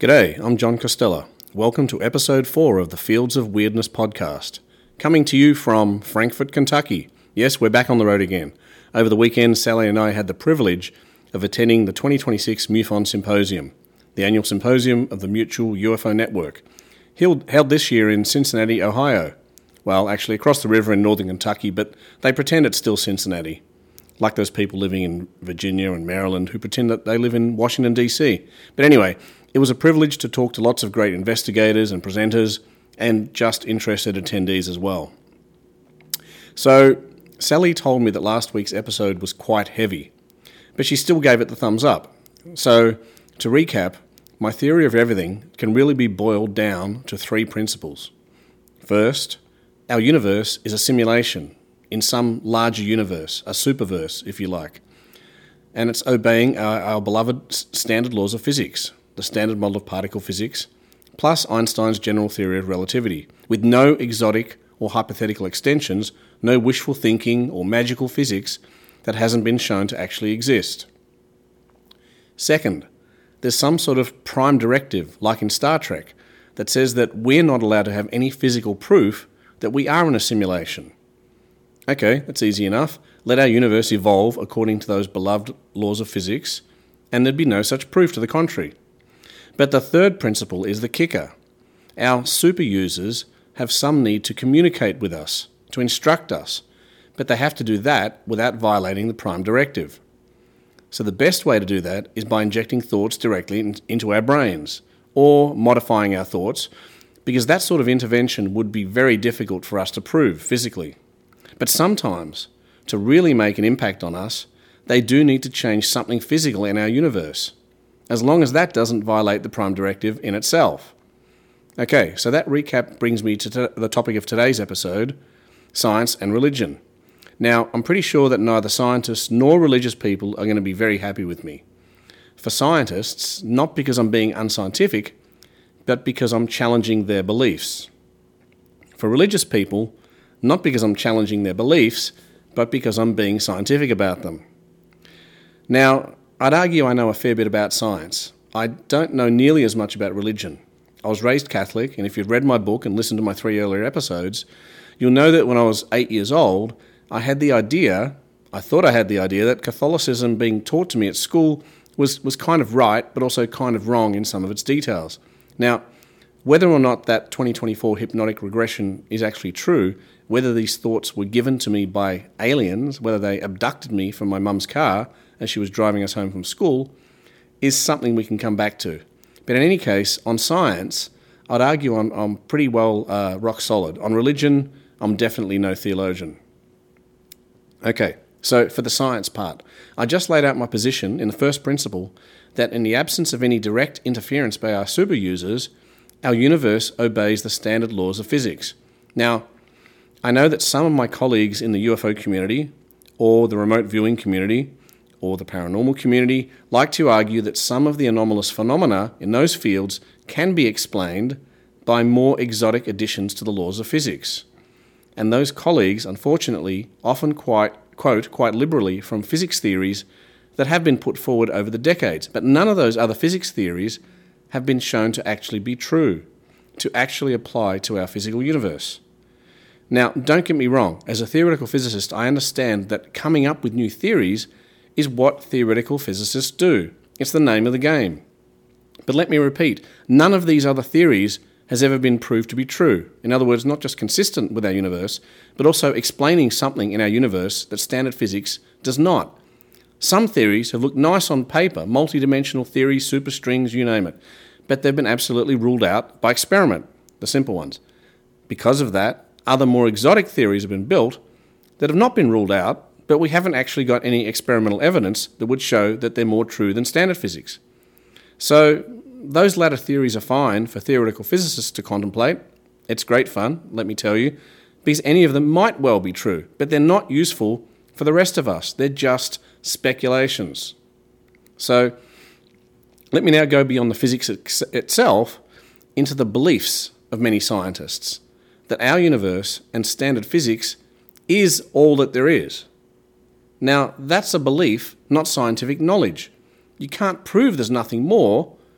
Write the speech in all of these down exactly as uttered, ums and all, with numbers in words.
G'day, I'm John Costello. Welcome to episode four of the Fields of Weirdness podcast. Coming to you from Frankfort, Kentucky. Yes, we're back on the road again. Over the weekend, Sally and I had the privilege of attending the twenty twenty-six MUFON Symposium, the annual symposium of the Mutual U F O Network, held, held this year in Cincinnati, Ohio. Well, actually across the river in northern Kentucky, but they pretend it's still Cincinnati. Like those people living in Virginia and Maryland who pretend that they live in Washington, D C. But anyway, it was a privilege to talk to lots of great investigators and presenters and just interested attendees as well. So, Sally told me that last week's episode was quite heavy, but she still gave it the thumbs up. So, to recap, my theory of everything can really be boiled down to three principles. First, our universe is a simulation in some larger universe, a superverse, if you like, and it's obeying our, our beloved standard laws of physics, the standard model of particle physics, plus Einstein's general theory of relativity, with no exotic or hypothetical extensions, no wishful thinking or magical physics that hasn't been shown to actually exist. Second, there's some sort of prime directive, like in Star Trek, that says that we're not allowed to have any physical proof that we are in a simulation. Okay, that's easy enough. Let our universe evolve according to those beloved laws of physics, and there'd be no such proof to the contrary. But the third principle is the kicker. Our super users have some need to communicate with us, to instruct us, but they have to do that without violating the prime directive. So the best way to do that is by injecting thoughts directly in, into our brains, or modifying our thoughts, because that sort of intervention would be very difficult for us to prove physically. But sometimes, to really make an impact on us, they do need to change something physical in our universe, as long as that doesn't violate the prime directive in itself. Okay, so that recap brings me to t- the topic of today's episode, science and religion. Now, I'm pretty sure that neither scientists nor religious people are going to be very happy with me. For scientists, not because I'm being unscientific, but because I'm challenging their beliefs. For religious people, not because I'm challenging their beliefs, but because I'm being scientific about them. Now, I'd argue I know a fair bit about science. I don't know nearly as much about religion. I was raised Catholic, and if you've read my book and listened to my three earlier episodes, you'll know that when I was eight years old, I had the idea, I thought I had the idea that Catholicism being taught to me at school was, was kind of right, but also kind of wrong in some of its details. Now, whether or not that twenty twenty-four hypnotic regression is actually true, whether these thoughts were given to me by aliens, whether they abducted me from my mum's car as she was driving us home from school, is something we can come back to. But in any case, on science, I'd argue I'm, I'm pretty well uh, rock solid. On religion, I'm definitely no theologian. Okay, so for the science part, I just laid out my position in the first principle that in the absence of any direct interference by our super users, our universe obeys the standard laws of physics. Now, I know that some of my colleagues in the U F O community, or the remote viewing community, or the paranormal community, like to argue that some of the anomalous phenomena in those fields can be explained by more exotic additions to the laws of physics. And those colleagues, unfortunately, often quite quote quite liberally from physics theories that have been put forward over the decades. But none of those other physics theories have been shown to actually be true, to actually apply to our physical universe. Now, don't get me wrong, as a theoretical physicist, I understand that coming up with new theories is what theoretical physicists do. It's the name of the game. But let me repeat, none of these other theories has ever been proved to be true. In other words, not just consistent with our universe, but also explaining something in our universe that standard physics does not. Some theories have looked nice on paper, multidimensional theories, superstrings, you name it, but they've been absolutely ruled out by experiment, the simple ones. Because of that, other more exotic theories have been built that have not been ruled out, but we haven't actually got any experimental evidence that would show that they're more true than standard physics. So those latter theories are fine for theoretical physicists to contemplate. It's great fun, let me tell you, because any of them might well be true, but they're not useful for the rest of us. They're just speculations. So let me now go beyond the physics itself into the beliefs of many scientists that our universe and standard physics is all that there is. Now, that's a belief, not scientific knowledge. You can't prove there's nothing more,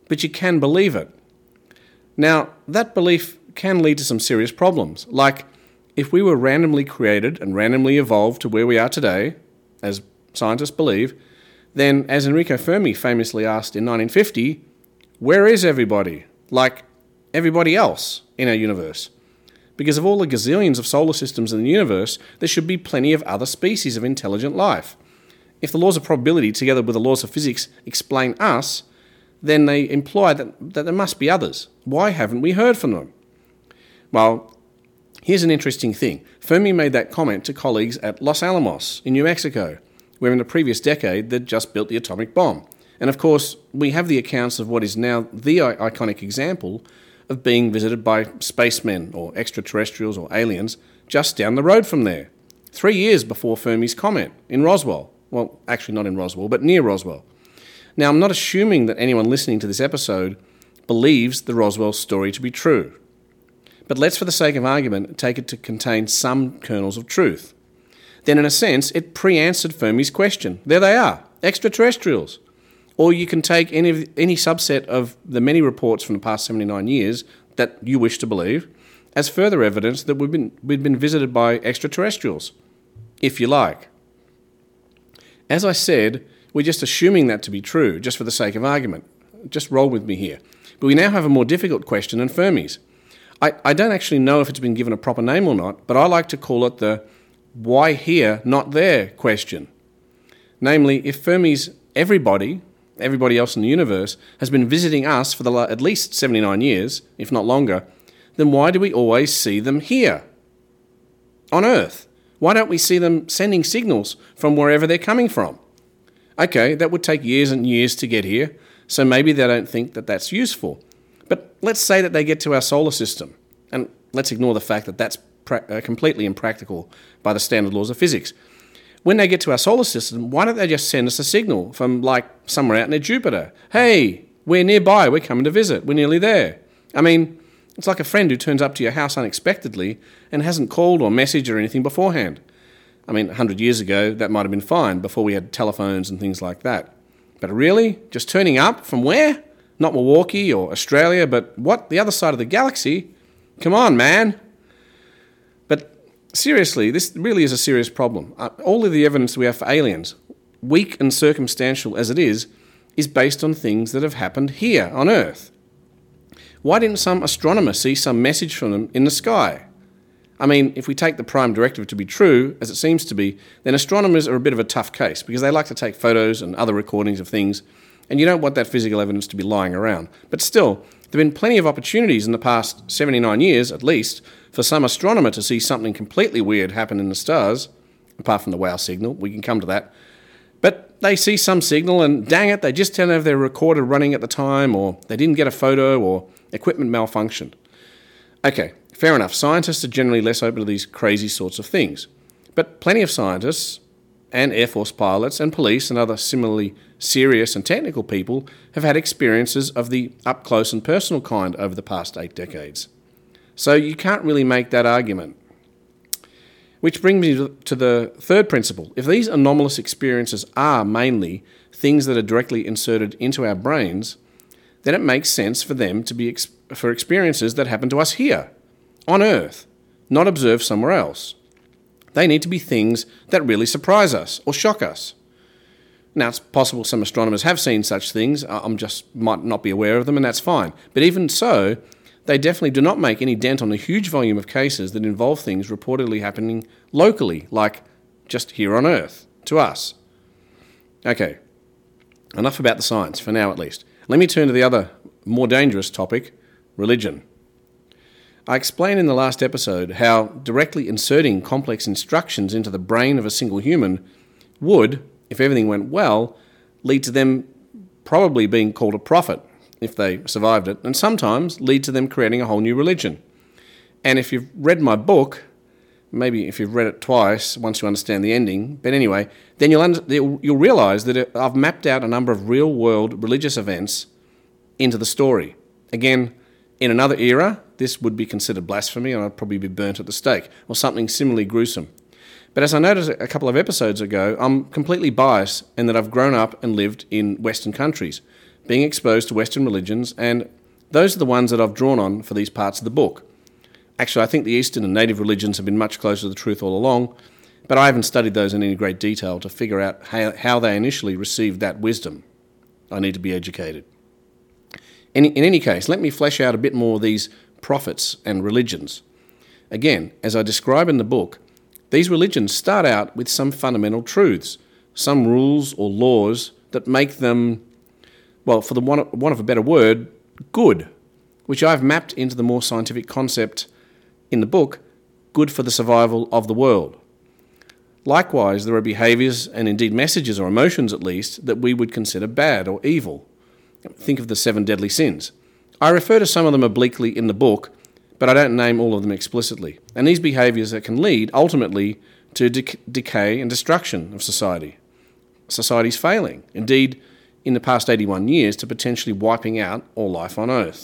but you can believe it. Now, that belief can lead to some serious problems, like if we were randomly created and randomly evolved to where we are today, as scientists believe, then, as Enrico Fermi famously asked in nineteen fifty, where is everybody? Like everybody else in our universe. Because of all the gazillions of solar systems in the universe, there should be plenty of other species of intelligent life. If the laws of probability, together with the laws of physics, explain us, then they imply that, that there must be others. Why haven't we heard from them? Well, here's an interesting thing. Fermi made that comment to colleagues at Los Alamos in New Mexico, where in the previous decade they'd just built the atomic bomb. And of course, we have the accounts of what is now the iconic example of being visited by spacemen or extraterrestrials or aliens just down the road from there, three years before Fermi's comment in Roswell. Well, actually not in Roswell, but near Roswell. Now, I'm not assuming that anyone listening to this episode believes the Roswell story to be true. But let's, for the sake of argument, take it to contain some kernels of truth. Then, in a sense, it pre-answered Fermi's question. There they are, extraterrestrials. Or you can take any of, any subset of the many reports from the past seventy-nine years that you wish to believe as further evidence that we've been, we've been visited by extraterrestrials, if you like. As I said, we're just assuming that to be true, just for the sake of argument. Just roll with me here. But we now have a more difficult question than Fermi's. I, I don't actually know if it's been given a proper name or not, but I like to call it the why here, not there question. Namely, if Fermi's everybody, everybody else in the universe, has been visiting us for the at least seventy-nine years, if not longer, then why do we always see them here, on Earth? Why don't we see them sending signals from wherever they're coming from? Okay, that would take years and years to get here, so maybe they don't think that that's useful. But let's say that they get to our solar system, and let's ignore the fact that that's pra- uh, completely impractical by the standard laws of physics. When they get to our solar system, why don't they just send us a signal from, like, somewhere out near Jupiter? Hey, we're nearby, we're coming to visit, we're nearly there. I mean, it's like a friend who turns up to your house unexpectedly and hasn't called or messaged or anything beforehand. I mean, one hundred years ago, that might have been fine, before we had telephones and things like that. But really? Just turning up from where? Not Milwaukee or Australia, but what? The other side of the galaxy? Come on, man. But seriously, this really is a serious problem. Uh, all of the evidence we have for aliens, weak and circumstantial as it is, is based on things that have happened here on Earth. Why didn't some astronomer see some message from them in the sky? I mean, if we take the prime directive to be true, as it seems to be, then astronomers are a bit of a tough case because they like to take photos and other recordings of things, and you don't want that physical evidence to be lying around. But still, there have been plenty of opportunities in the past seventy-nine years, at least, for some astronomer to see something completely weird happen in the stars, apart from the wow signal. We can come to that. But they see some signal and, dang it, they just don't have their recorder running at the time, or they didn't get a photo, or equipment malfunctioned. Okay, fair enough. Scientists are generally less open to these crazy sorts of things. But plenty of scientists and Air Force pilots and police and other similarly serious and technical people have had experiences of the up-close and personal kind over the past eight decades. So you can't really make that argument. Which brings me to the third principle. If these anomalous experiences are mainly things that are directly inserted into our brains, then it makes sense for them to be ex- for experiences that happen to us here, on Earth, not observed somewhere else. They need to be things that really surprise us or shock us. Now, it's possible some astronomers have seen such things. I'm just might not be aware of them, and that's fine. But even so, they definitely do not make any dent on the huge volume of cases that involve things reportedly happening locally, like just here on Earth, to us. Okay, enough about the science, for now at least. Let me turn to the other, more dangerous topic, religion. I explained in the last episode how directly inserting complex instructions into the brain of a single human would, if everything went well, lead to them probably being called a prophet, if they survived it, and sometimes lead to them creating a whole new religion. And if you've read my book, maybe if you've read it twice, once you understand the ending, but anyway, then you'll under, you'll realise that it, I've mapped out a number of real-world religious events into the story. Again, in another era, this would be considered blasphemy and I'd probably be burnt at the stake, or something similarly gruesome. But as I noticed a couple of episodes ago, I'm completely biased in that I've grown up and lived in Western countries, being exposed to Western religions, and those are the ones that I've drawn on for these parts of the book. Actually, I think the Eastern and native religions have been much closer to the truth all along, but I haven't studied those in any great detail to figure out how, how they initially received that wisdom. I need to be educated. In, in any case, let me flesh out a bit more of these prophets and religions. Again, as I describe in the book, these religions start out with some fundamental truths, some rules or laws that make them, well, for the want of a better word, good, which I've mapped into the more scientific concept in the book, good for the survival of the world. Likewise, there are behaviours and indeed messages or emotions at least that we would consider bad or evil. Think of the seven deadly sins. I refer to some of them obliquely in the book, but I don't name all of them explicitly. And these behaviours that can lead ultimately to de- decay and destruction of society. Society's failing. Indeed, in the past eighty-one years, to potentially wiping out all life on Earth.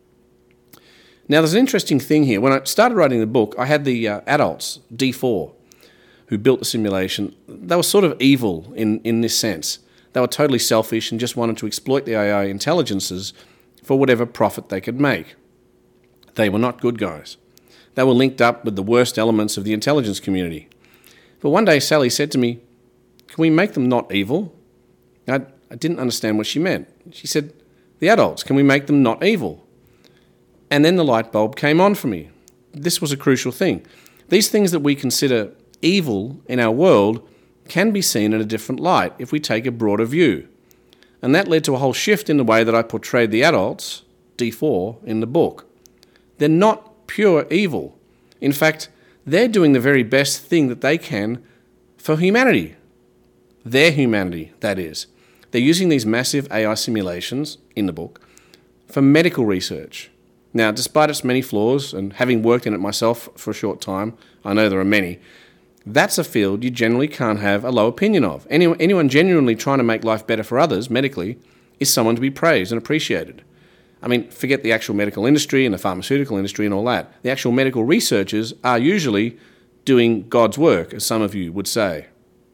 Now, there's an interesting thing here. When I started writing the book, I had the uh, adults, D four, who built the simulation. They were sort of evil in, in this sense. They were totally selfish and just wanted to exploit the A I intelligences for whatever profit they could make. They were not good guys. They were linked up with the worst elements of the intelligence community. But one day Sally said to me, "Can we make them not evil?" I, I didn't understand what she meant. She said, "The adults, can we make them not evil?" And then the light bulb came on for me. This was a crucial thing. These things that we consider evil in our world can be seen in a different light if we take a broader view. And that led to a whole shift in the way that I portrayed the adults, D four, in the book. They're not pure evil. In fact, they're doing the very best thing that they can for humanity. Their humanity, that is. They're using these massive A I simulations, in the book, for medical research. Now, despite its many flaws, and having worked in it myself for a short time, I know there are many, that's a field you generally can't have a low opinion of. Anyone, anyone genuinely trying to make life better for others, medically, is someone to be praised and appreciated. I mean, forget the actual medical industry and the pharmaceutical industry and all that. The actual medical researchers are usually doing God's work, as some of you would say.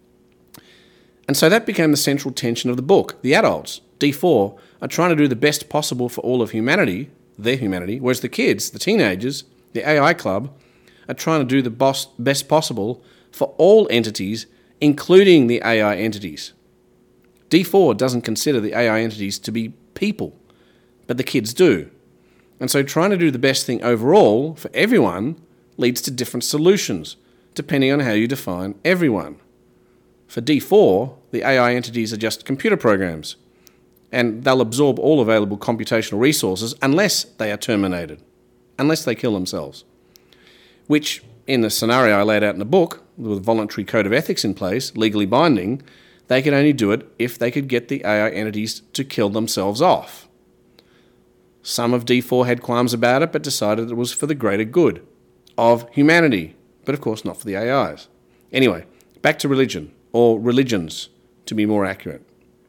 And so that became the central tension of the book. The adults, D four, are trying to do the best possible for all of humanity, their humanity, whereas the kids, the teenagers, the A I club, are trying to do the boss, best possible for all entities, including the A I entities. D four doesn't consider the A I entities to be people, but the kids do. And so trying to do the best thing overall for everyone leads to different solutions, depending on how you define everyone. For D four, the A I entities are just computer programs, and they'll absorb all available computational resources unless they are terminated, unless they kill themselves. Which, in the scenario I laid out in the book, with a voluntary code of ethics in place, legally binding, they could only do it if they could get the A I entities to kill themselves off. Some of D four had qualms about it, but decided it was for the greater good of humanity, but of course not for the A Is. Anyway, back to religion, or religions, to be more accurate.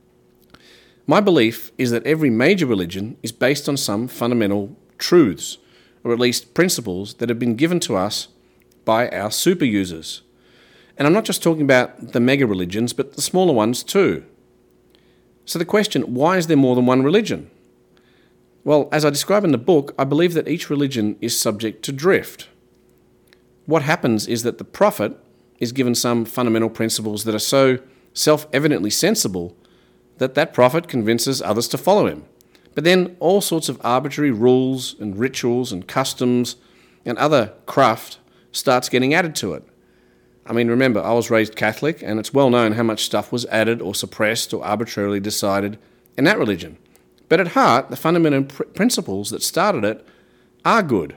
My belief is that every major religion is based on some fundamental truths, or at least principles that have been given to us by our super users. And I'm not just talking about the mega religions, but the smaller ones too. So the question, why is there more than one religion? Well, as I describe in the book, I believe that each religion is subject to drift. What happens is that the prophet is given some fundamental principles that are so self-evidently sensible that that prophet convinces others to follow him. But then all sorts of arbitrary rules and rituals and customs and other craft starts getting added to it. I mean, remember, I was raised Catholic, and it's well known how much stuff was added or suppressed or arbitrarily decided in that religion. But at heart, the fundamental pr- principles that started it are good.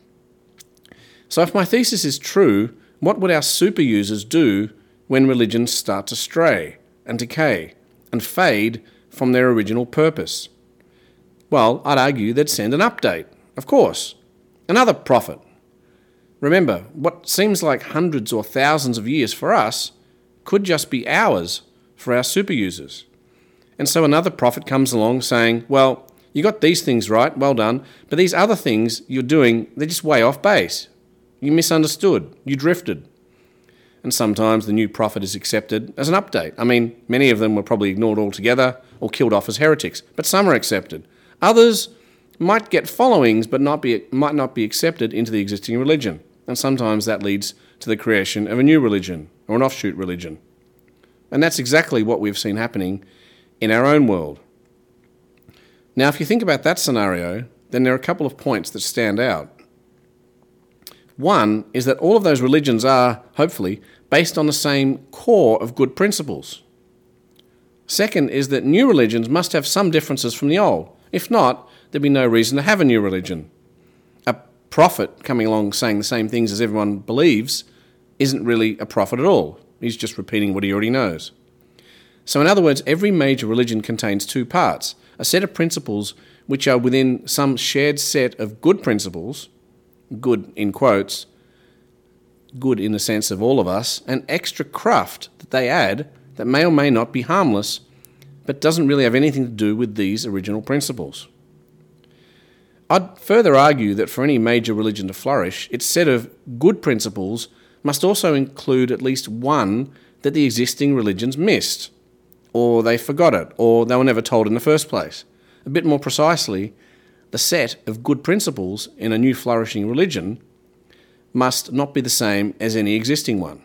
So if my thesis is true, what would our super users do when religions start to stray and decay and fade from their original purpose? Well, I'd argue they'd send an update, of course, another prophet. Remember, what seems like hundreds or thousands of years for us could just be hours for our super users. And so another prophet comes along saying, well, you got these things right, well done, but these other things you're doing, they're just way off base. You misunderstood, you drifted. and sometimes the new prophet is accepted as an update. I mean, many of them were probably ignored altogether or killed off as heretics, but some are accepted. Others might get followings but not be, might not be accepted into the existing religion, and sometimes that leads to the creation of a new religion or an offshoot religion. And that's exactly what we've seen happening in our own world. Now, if you think about that scenario, then there are a couple of points that stand out. One is that all of those religions are, hopefully, based on the same core of good principles. Second is that new religions must have some differences from the old. If not, there'd be no reason to have a new religion. A prophet coming along saying the same things as everyone believes isn't really a prophet at all. He's just repeating what he already knows. So in other words, every major religion contains two parts, a set of principles which are within some shared set of good principles, good in quotes, good in the sense of all of us, and extra cruft that they add that may or may not be harmless, but doesn't really have anything to do with these original principles. I'd further argue that for any major religion to flourish, its set of good principles must also include at least one that the existing religions missed, or they forgot it, or they were never told in the first place. A bit more precisely, the set of good principles in a new flourishing religion must not be the same as any existing one.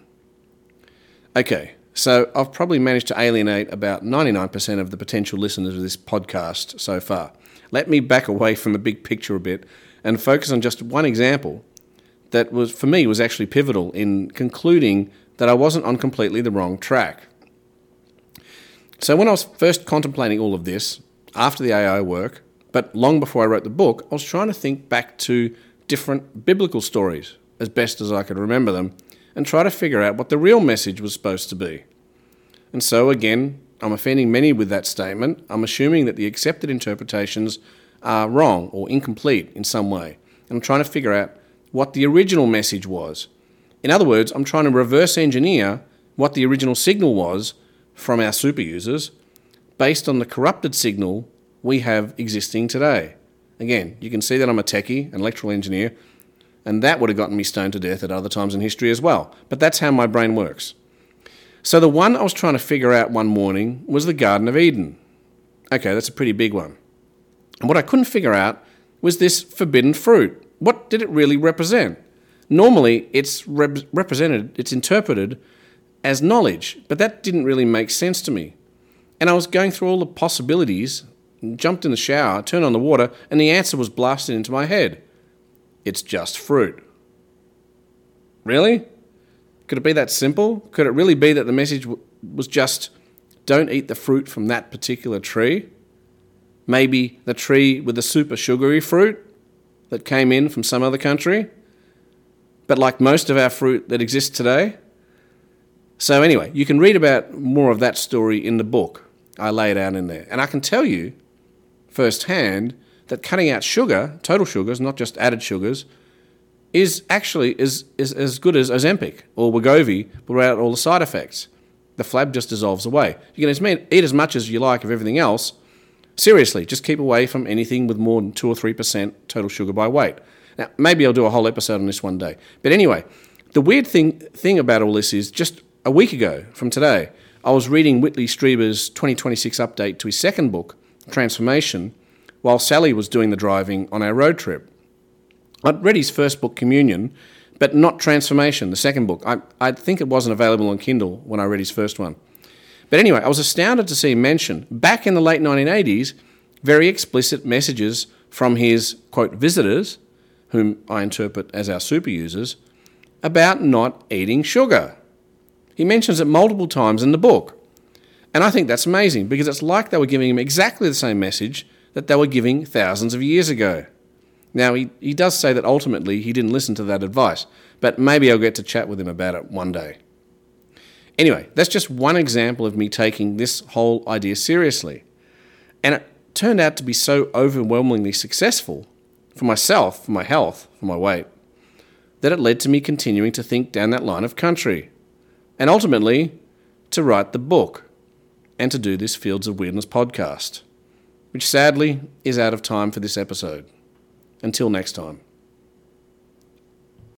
Okay, so I've probably managed to alienate about ninety-nine percent of the potential listeners of this podcast so far. Let me back away from the big picture a bit and focus on just one example that was, for me, was actually pivotal in concluding that I wasn't on completely the wrong track. So when I was first contemplating all of this, after the A I work, but long before I wrote the book, I was trying to think back to different biblical stories, as best as I could remember them, and try to figure out what the real message was supposed to be. And so again, I'm offending many with that statement. I'm assuming that the accepted interpretations are wrong or incomplete in some way. And I'm trying to figure out what the original message was. In other words, I'm trying to reverse engineer what the original signal was from our super users based on the corrupted signal we have existing today. Again, you can see that I'm a techie, an electrical engineer, and that would have gotten me stoned to death at other times in history as well. But that's how my brain works. So the one I was trying to figure out one morning was the Garden of Eden. Okay, that's a pretty big one. And what I couldn't figure out was this forbidden fruit. What did it really represent? Normally, it's rep- represented, it's interpreted as knowledge, but that didn't really make sense to me. And I was going through all the possibilities, jumped in the shower, turned on the water, and the answer was blasted into my head. It's just fruit. Really? Could it be that simple? Could it really be that the message w- was just, don't eat the fruit from that particular tree? Maybe the tree with the super sugary fruit that came in from some other country? But like most of our fruit that exists today? So anyway, you can read about more of that story in the book. I lay it out in there. And I can tell you firsthand that cutting out sugar, total sugars, not just added sugars, is actually is, is as good as Ozempic or Wegovy without all the side effects. The flab just dissolves away. You can eat as much as you like of everything else. Seriously, just keep away from anything with more than two or three percent total sugar by weight. Now, maybe I'll do a whole episode on this one day. But anyway, the weird thing, thing about all this is just a week ago from today, I was reading Whitley Strieber's twenty twenty-six update to his second book, Transformation, while Sally was doing the driving on our road trip. I'd read his first book, Communion, but not Transformation, the second book. I, I think it wasn't available on Kindle when I read his first one. But anyway, I was astounded to see him mention, back in the late nineteen eighties, very explicit messages from his, quote, visitors, whom I interpret as our super users, about not eating sugar. He mentions it multiple times in the book. And I think that's amazing, because it's like they were giving him exactly the same message that they were giving thousands of years ago. Now, he, he does say that ultimately he didn't listen to that advice, but maybe I'll get to chat with him about it one day. Anyway, that's just one example of me taking this whole idea seriously. And it turned out to be so overwhelmingly successful for myself, for my health, for my weight, that it led to me continuing to think down that line of country. And ultimately, to write the book and to do this Fields of Weirdness podcast, which sadly is out of time for this episode. Until next time.